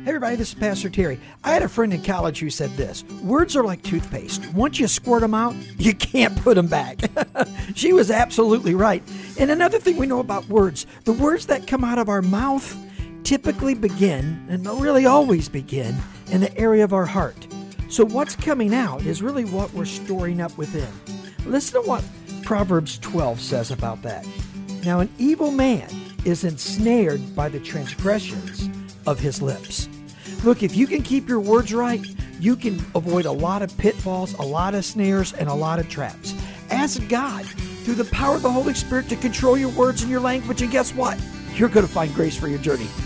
Hey everybody, this is Pastor Terry. I had a friend in college who said this: words are like toothpaste. Once you squirt them out, you can't put them back. She was absolutely right. And another thing we know about words, the words that come out of our mouth typically begin, and really always begin, in the area of our heart. So what's coming out is really what we're storing up within. Listen to what Proverbs 12 says about that. Now, an evil man is ensnared by the transgressions of his lips. Look, if you can keep your words right, you can avoid a lot of pitfalls, a lot of snares, and a lot of traps. Ask God, through the power of the Holy Spirit, to control your words and your language, and guess what? You're going to find grace for your journey.